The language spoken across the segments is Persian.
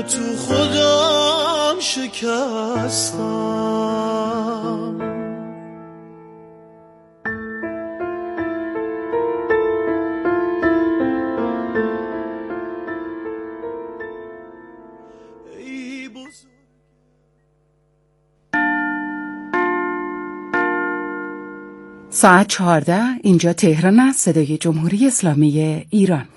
تو خودم شکستم. ساعت 14 اینجا تهران است، صدای جمهوری اسلامی ایران.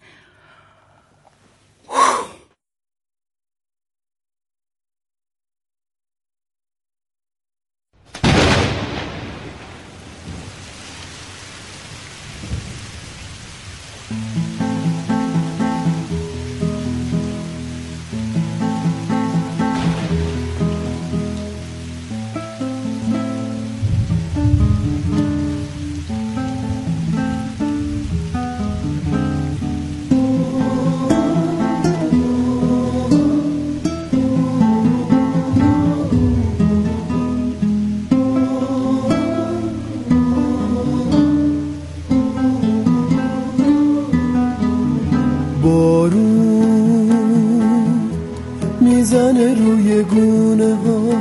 میزنه روی گونه ها،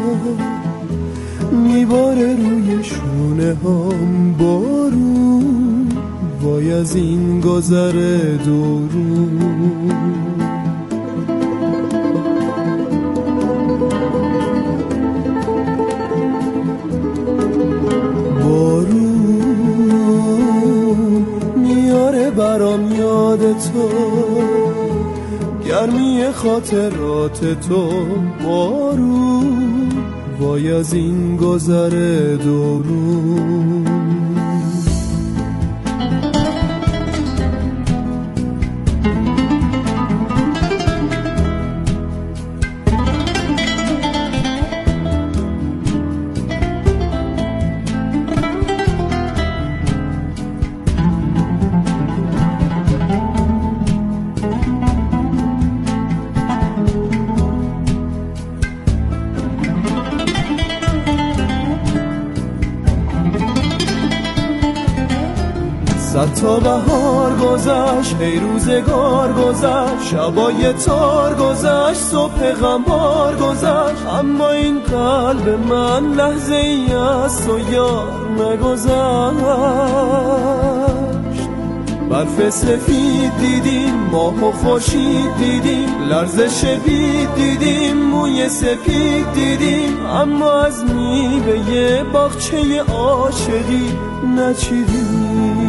میباره روی شونه هام. بارون وای از این گذر دورون. بارون میاره برام یاد تو، گرمی خاطرات تو. بارون وای از این گذر دورون. صد تا بهار گذشت، ای روزگار گذشت، شبای تار گذشت، صبح غمبار گذشت، اما این قلب من لحظه ای از تو یار نگذشت. برف سفید دیدیم، ماه و خورشید دیدیم، لرزش بید دیدیم، موی سپید دیدیم، اما از میوه باغچه عاشقی نچیدیم.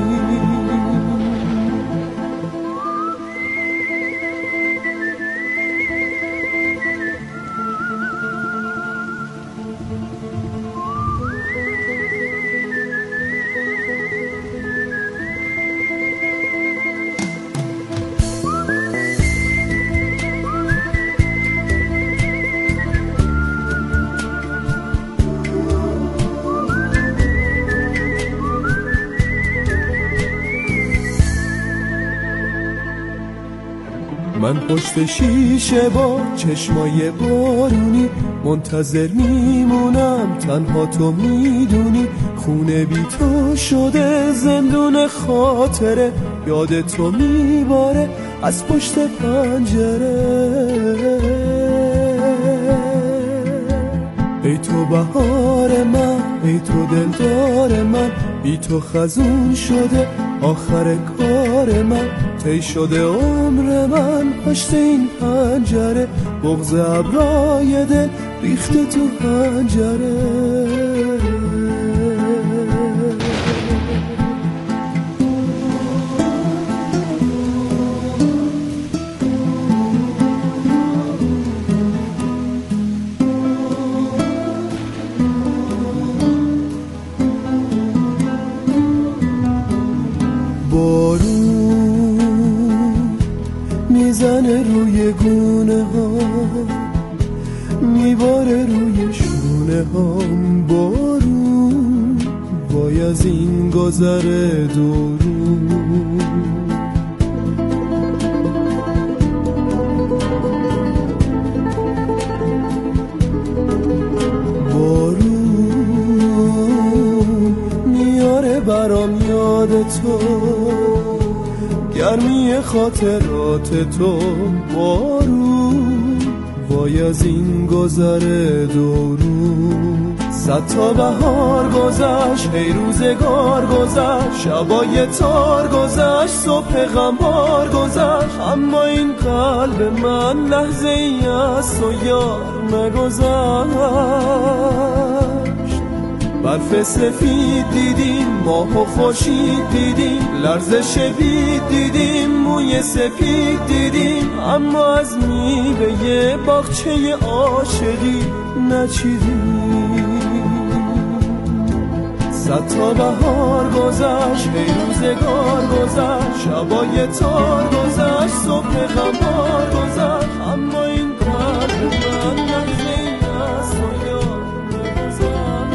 من پشت شیشه با چشمای بارونی منتظر میمونم، تنها تو میدونی. خونه بی تو شده زندون خاطره، یاد تو میباره از پشت پنجره. ای تو بهار من، ای تو دلدار من، بی تو خزون شده آخر کار من. طی شده عمر من پشت این پنجره، بغض ابرای دل ریخته تو پنجره. میزنه روی گونه ها، میباره روی شونه هام. بارون وای از این گذر دورون. بارون میاره برام یاد تو، گرمی خاطرات تو. بارون وای از این گذر دورو. 100 تا بهار گذشت، ای روزگار گذشت، شبای تار گذشت، صبح غمبار گذشت، اما این قلب من لحظه ای از تو یار نگذشت. برف سفید دیدیم، ماه و خورشید دیدیم، لرزش بید دیدیم، موی سپید دیدیم، اما از میوه باغچه عاشقی نچیدیم. 100 تا بهار گذشت، ای روزگار گذشت، شبای تار گذشت، صبح غمبار گذشت، اما این قلب من لحظه ای از تو یار نگذشت.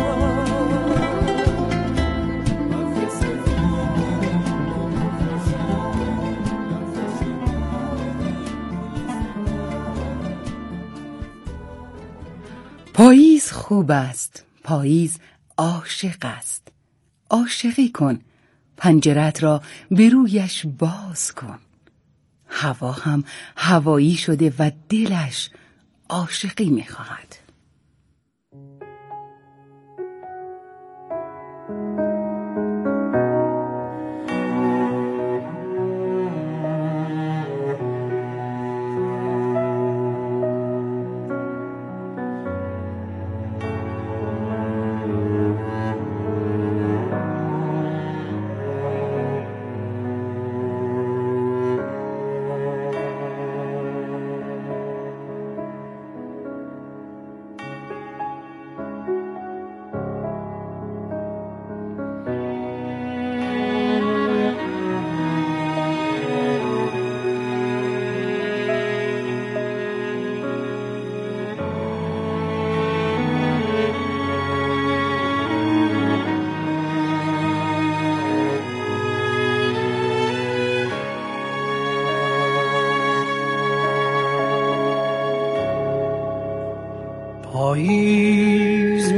پاییز خوب است، پاییز عاشق است. عاشقی کن، پنجرت را به رویش باز کن. هوا هم هوایی شده و دلش عاشقی می‌خواهد. پاییز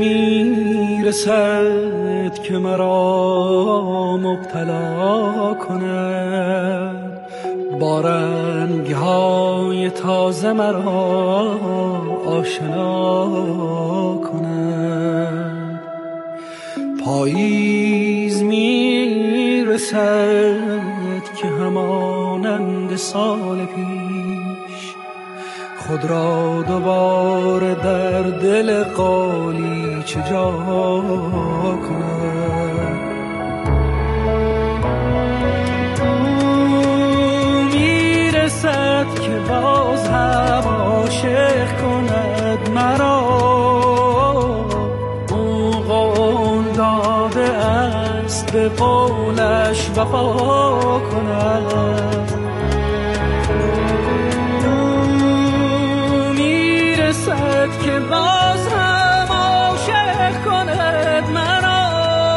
میرسد که مرا مبتلا کند، با رنگ‌های تازه مرا آشنا کند. پاییز میرسد که همانند سال پیش خود را دوباره در دل قالیچه جا کند. میرسد که باز هم عاشق کند مرا، او قول داده است به قولش وفا کند. که باز هم عاشق کند مرا،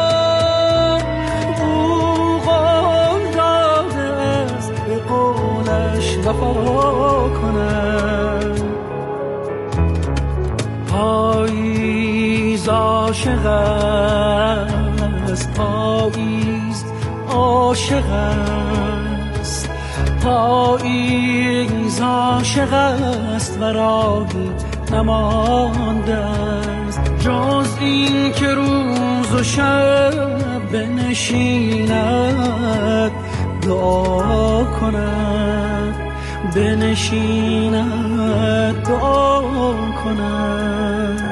او قول داده است به قولش وفا کند. پاییز عاشق است، پاییز عاشق است، پاییز عاشق است و راهی نمانده است جز این که روز و شب بنشیند دعا کند، بنشیند دعا کند.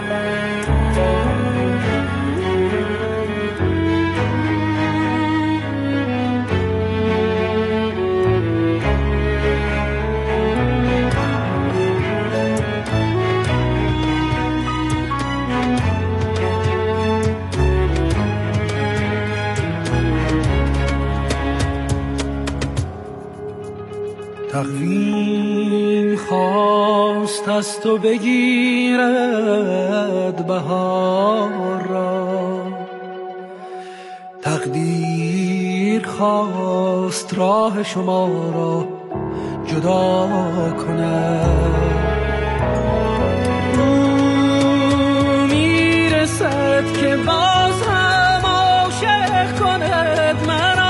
تقویم خواست از تو بگیرد بهار را، تقدیر خواست راه شما را جدا کند. میرسد که باز هم عاشق کند مرا،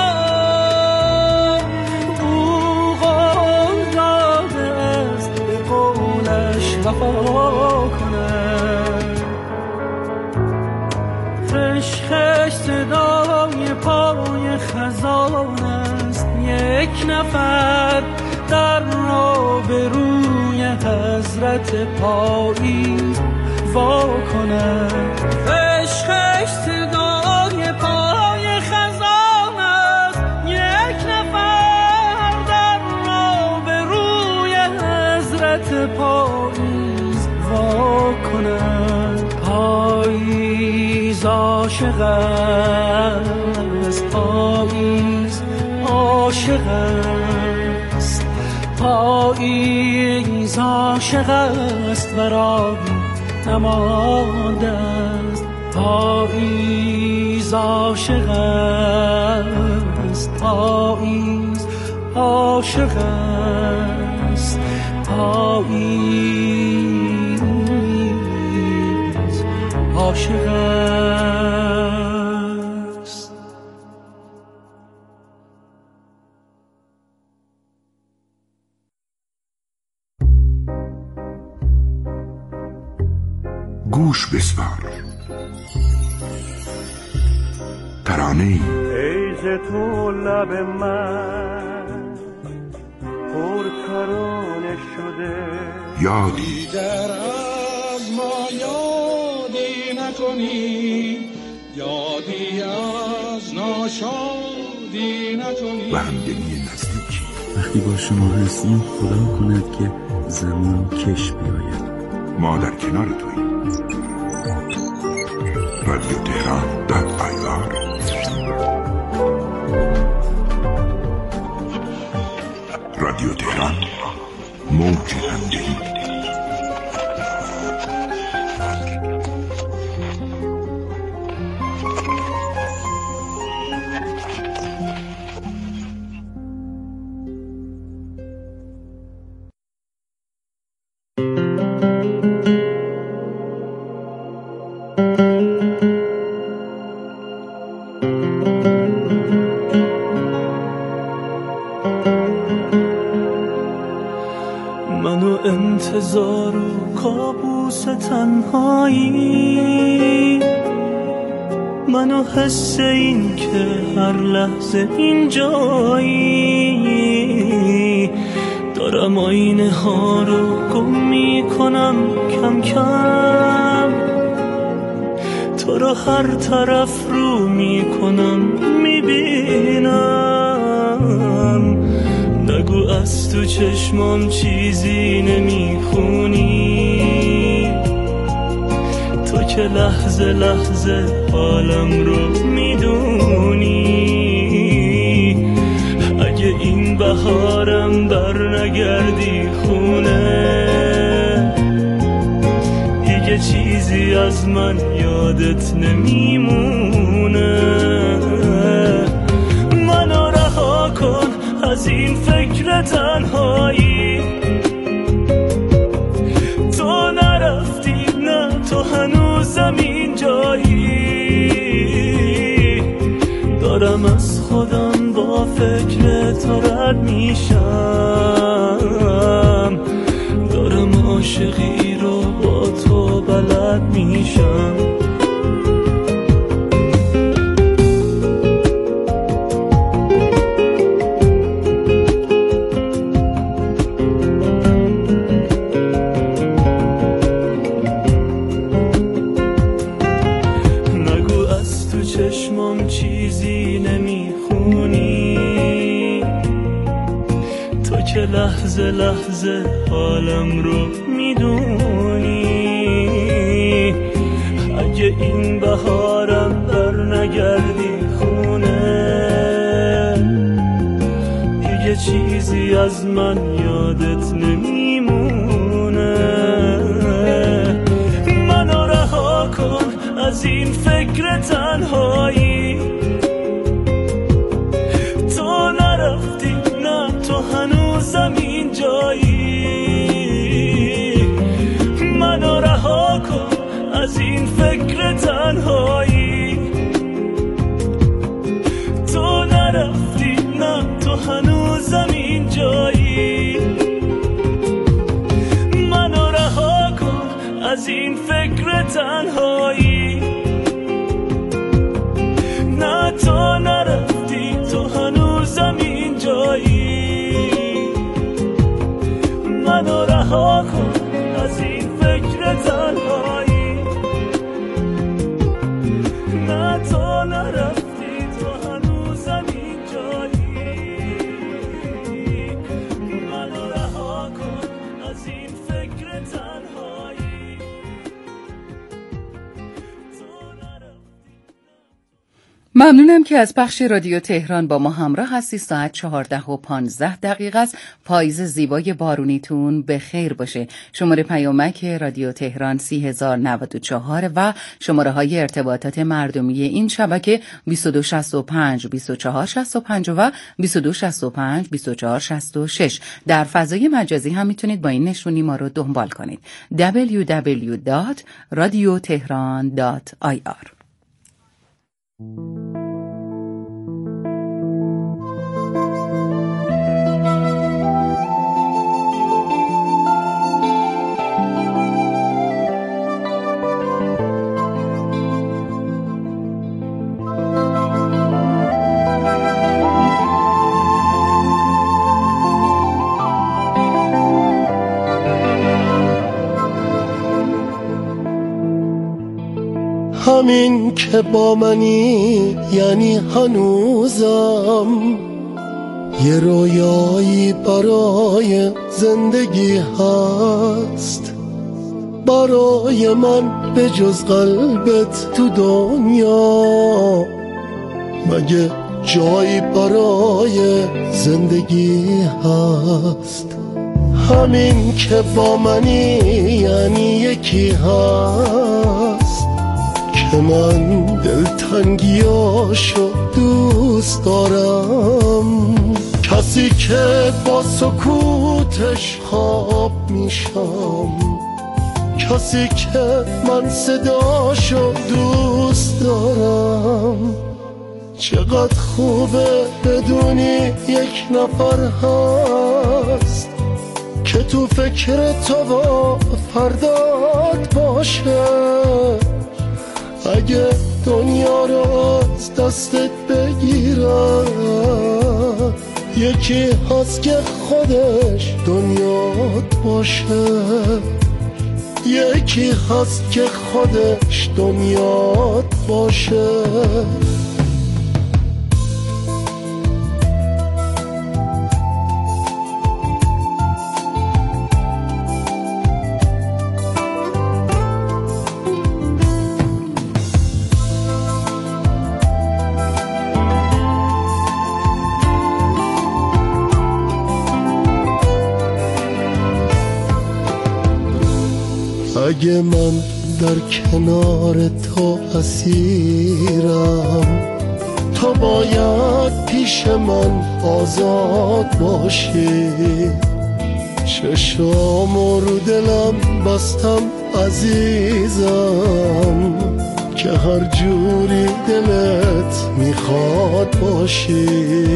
یک نفر در آبروی حضرت پاییز وا کند. عشقش صدای پای خزان است، یک نفر در آبروی حضرت پاییز وا کند. پاییز عاشق است، پاییز عاشق است، پاییز عاشق است و راهی نمانده است. پاییز عاشق است، پاییز عاشق است، پاییز عاشق است. گوش بسپار. ترانه‌ای ای ز تو لب من پر ترانه شده، یادی در از ما یادی نکنی، یادی از ناشادی نکنی. و همدلی نزدیکی. وقتی با شما هستیم خدا کند که زمان کش بیاید. ما در کنار توییم. رادیو تهران .ir. رادیو تهران، موج همدلی. منو انتظار و کابوس تنهایی، منو حس این که هر لحظه اینجایی، دارم آینه ها رو گم میکنم کم کم، تو رو هر طرف رو میکنم میبینم. نگو از تو چشمام چیزی نمیخونی، تو که لحظه لحظه حالم رو میدونی. اگه این بهارم بر نگردی خونه، دیگه چیزی از من یادت نمیمونه. منو رها کن از این فکر تنهایی، تو نرفتی، نه تو هنوزم اینجایی. دارم از خودم با فکر تو رد میشم، دارم عاشقی رو با تو بلد میشم. چشمام چیزی نمیخونی، تو که لحظه لحظه حالم رو میدونی. اگه این بهارم بر نگردی خونه، دیگه چیزی از من یادت نمیمونه. منو رها کن از این فکر تنهایی، تو نرفتی، نه تو هنوزم اینجایی. منو رها کن از این فکر تنهایی، تو نرفتی، نه تو هنوزم اینجایی. منو رها کن از این فکر تنهایی، نه تو نرفتی، تو هنوزم اینجایی. ممنونم که از پخش رادیو تهران با ما همراه هستی. ساعت 14:15 است. پاییز زیبای بارونیتون به خیر باشه. شماره پیامک رادیو تهران 3094 و شماره های ارتباطات مردمی این شبکه 2265 2465 و 2265 2466. در فضای مجازی هم میتونید با این نشونی ما رو دنبال کنید. www.radiotehran.ir. همین که با منی یعنی هنوزم یه رویایی برای زندگی هست، برای من به جز قلبت تو دنیا مگه جایی برای زندگی هست. همین که با منی یعنی یکی هست که من دلتنگیاشو دوست دارم، کسی که با سکوتش خواب میشم، کسی که من صداشو دوست دارم. چقدر خوبه بدونی یک نفر هست که تو فکر تو و فردات باشه. اگه دنیا رو از دستت بگیرم، یکی هست که خودش دنیات باشه، یکی هست که خودش دنیات باشه. اگه من در کنار تو اسیرم، تو باید پیش من آزاد باشی. چشامو رو دلم بستم عزیزم که هر جوری دلت میخواد باشی.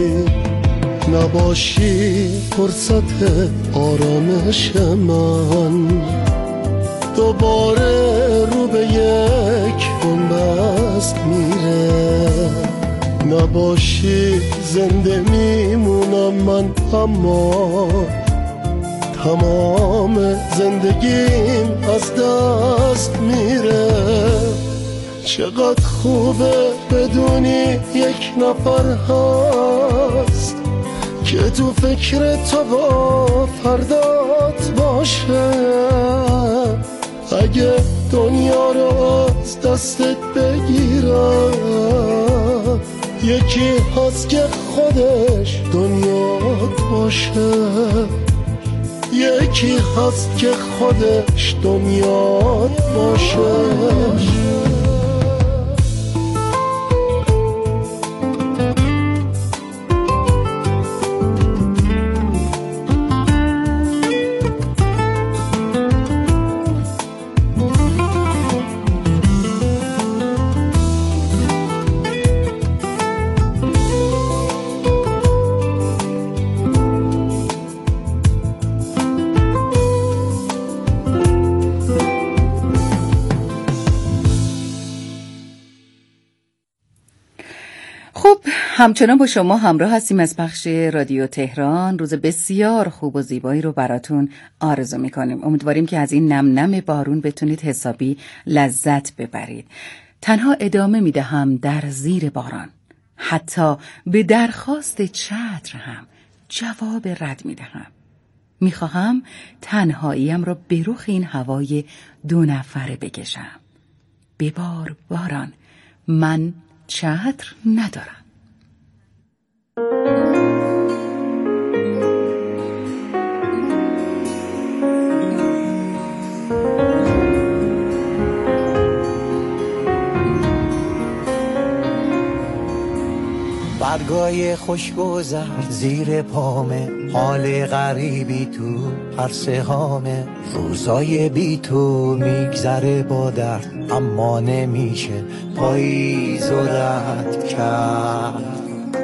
نباشی فرصت آرامش من، دوباره رو به یک بنبست میره. نباشی زنده میمونم من، اما تمام زندگیم از دست میره. چقدر خوبه بدونی یک نفر هست که تو فکر تو و فردات باشه. اگه دنیا رو از دستت بگیرم، یکی هست که خودش دنیات باشه، یکی هست که خودش دنیات باشه. همچنان با شما همراه هستیم از بخش رادیو تهران. روز بسیار خوب و زیبایی رو براتون آرزو میکنیم. امیدواریم که از این نم نم بارون بتونید حسابی لذت ببرید. تنها ادامه میدهم در زیر باران، حتی به درخواست چتر هم جواب رد میدهم. میخواهم تنهاییم را به رخ این هوای دو نفره بکشم. ببار باران، من چتر ندارم. برگای خوشگذر زیر پامه، حال غریبی تو هر سهامه، روزای بی تو میگذره با درد، اما نمیشه پاییز و رد کرد.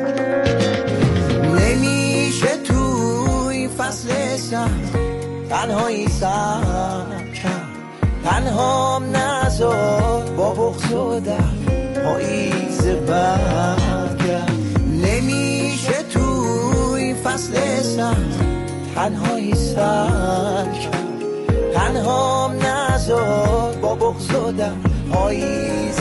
نمیشه توی فصل سرد تنهایی سر کرد، تنهام نذار با بغض و درد پاییز برگرد. نمیشه توی فصل سرد تنهایی سر کرد، تنهام نذار با بغض و درد پاییز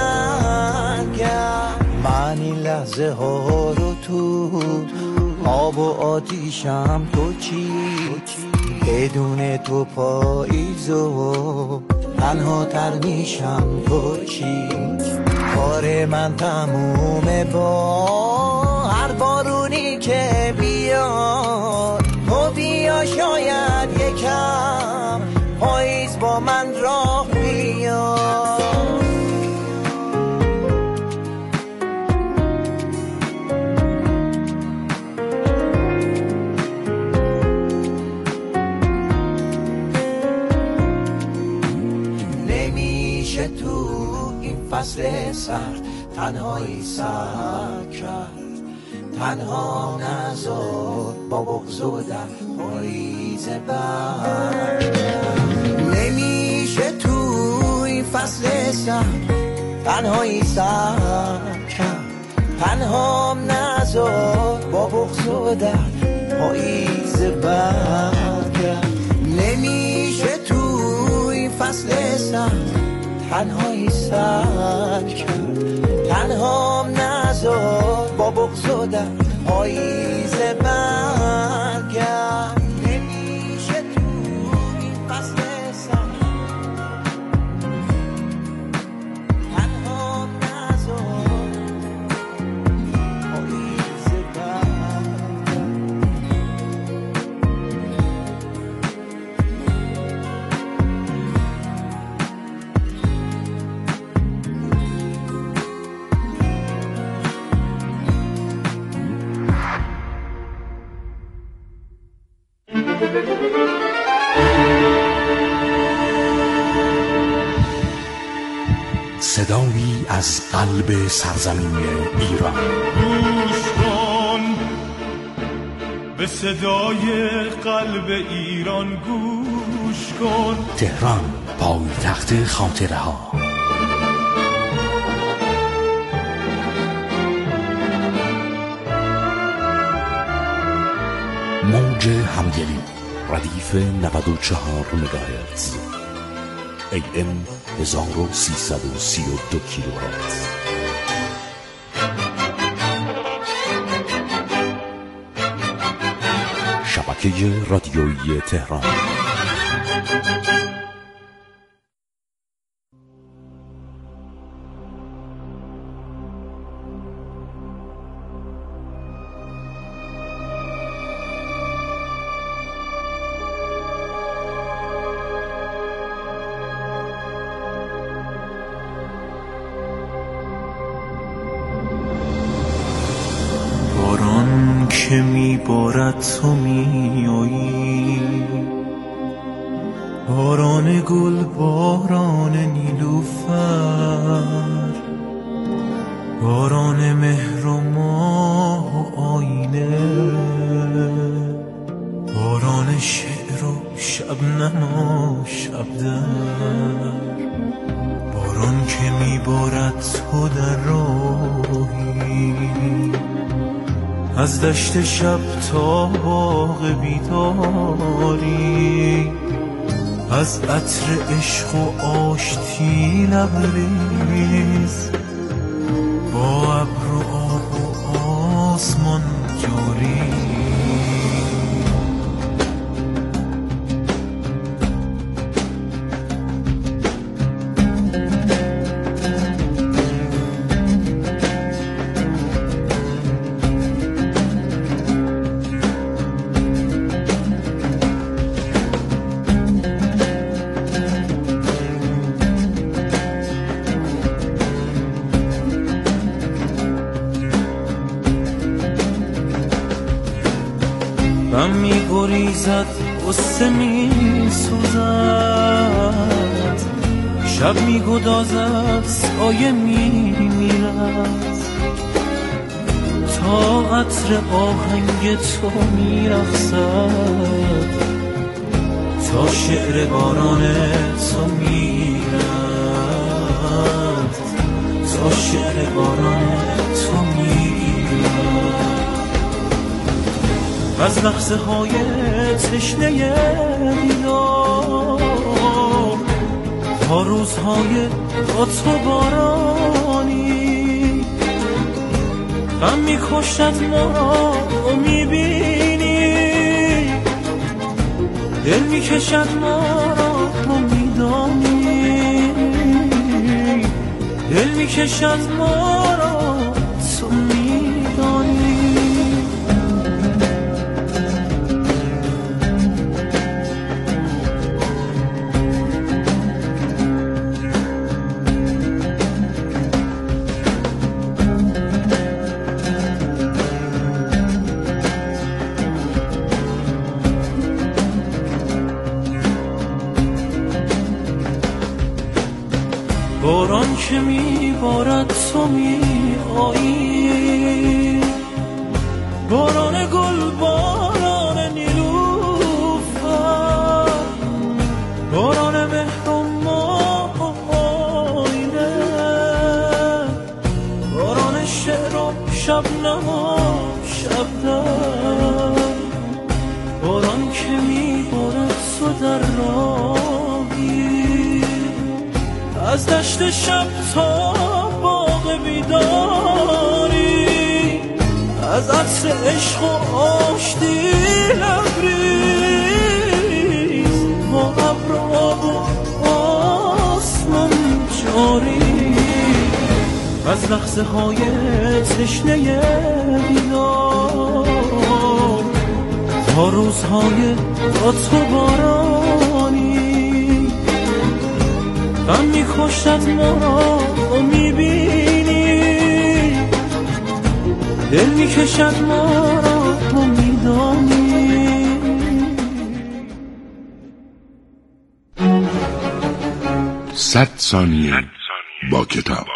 برگرد. من این لحظه ها رو تو آب و آتیشم، تو چی؟ بدون تو پاییزو تنها تر میشم، تو چی؟ کار من تمومه با هر بارونی که بیاد، تو بیا شاید یکم پاییز با من راه بیاد. نمیشه تو این فصل سرد تنهایی سر کرد، تنها نذار با بغض و در پاییز برگرد. نمیشه تو این فصل سرد تنهایی سر کرد، تنها نذار با بغض و در پاییز برگرد. نمیشه تو این فصل سرد تنهایی سر کرد، تنهام نذار با بغض و در پاییز برگرد. نمیشه تو این فصل سرد تنهام نذار پاییز برگرد. صدایی از قلب سرزمین ایران. گوش کن به صدای قلب ایران، گوش کن. تهران، پایتخت خاطره ها. موج همدلی، ردیف 94 مگاهرتز، AM 1332 کیلوهرتز. شبکه رادیویی تهران. که میبارد تو میایی، باران گل، باران نیلوفر، باران مهر و ماه و آینه، باران شعر و شبنم و شبدر، باران که میبارد تو در راهی، از دشت شب تا باغ بیداری، از عطر عشق و آشتی لبریز، با ابر و آب و آسمان جاری. غم می گریزد غصه می سوزد شب می گدازد سایه می میرد تا عطر آهنگ تو می رقصد تا شعر باران تو می رد تا شعر باران تو می از لحظه های تشنه دیدار تا روزهای با تو بارانی غم می‌کشد ما رو می‌بینی دل می‌کشد ما رو می‌دانی دل می‌کشد ما رو تو می‌دانی باران که میبارد تو میایی باران گل باران نیلوفر باران مهر و ماینه باران شعر و شبنم و شبنم باران که میبارد تو در راهی از دشت شب تا باغ بیداری از عطر عشق و آشتی لبریز با ابر و آب و آسمان جاری از لحظه های تشنه دیدار تا روزهای با تو بارانی غم می‌کشد ما رو می‌بینی دل می‌کشد ما رو می‌دانی 100 ثانیه با کتاب.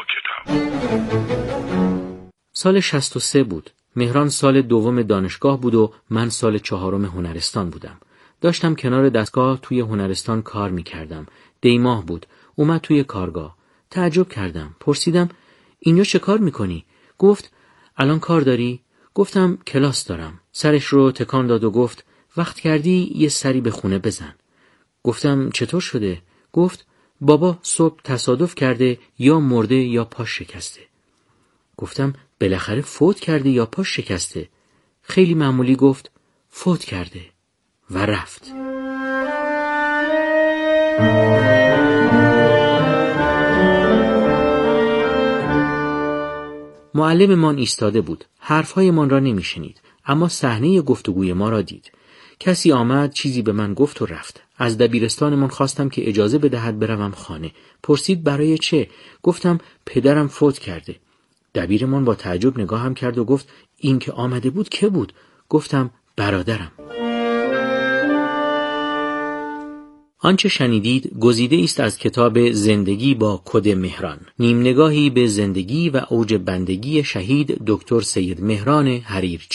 سال 63 بود. مهران سال دوم دانشگاه بود و من سال چهارم هنرستان بودم. داشتم کنار دستگاه توی هنرستان کار می‌کردم. دیماه بود. اومد توی کارگاه. تعجب کردم. پرسیدم اینجا چه کار میکنی؟ گفت الان کار داری؟ گفتم کلاس دارم. سرش رو تکان داد و گفت وقت کردی یه سری به خونه بزن. گفتم چطور شده؟ گفت بابا صبح تصادف کرده یا مرده یا پاش شکسته. گفتم بالاخره فوت کرده یا پاش شکسته؟ خیلی معمولی گفت فوت کرده و رفت. معلممان ایستاده بود. حرفهایمان را نمیشنید، اما صحنه گفتگوی ما را دید. کسی آمد چیزی به من گفت و رفت. از دبیرستانمان خواستم که اجازه بدهد بروم خانه. پرسید برای چه؟ گفتم پدرم فوت کرده. دبیرمان با تعجب نگاهم کرد و گفت این که آمده بود که بود؟ گفتم برادرم. آنچه شنیدید گزیده است از کتاب زندگی با کد مهران، نیم نگاهی به زندگی و اوج بندگی شهید دکتر سید مهران حریرچی.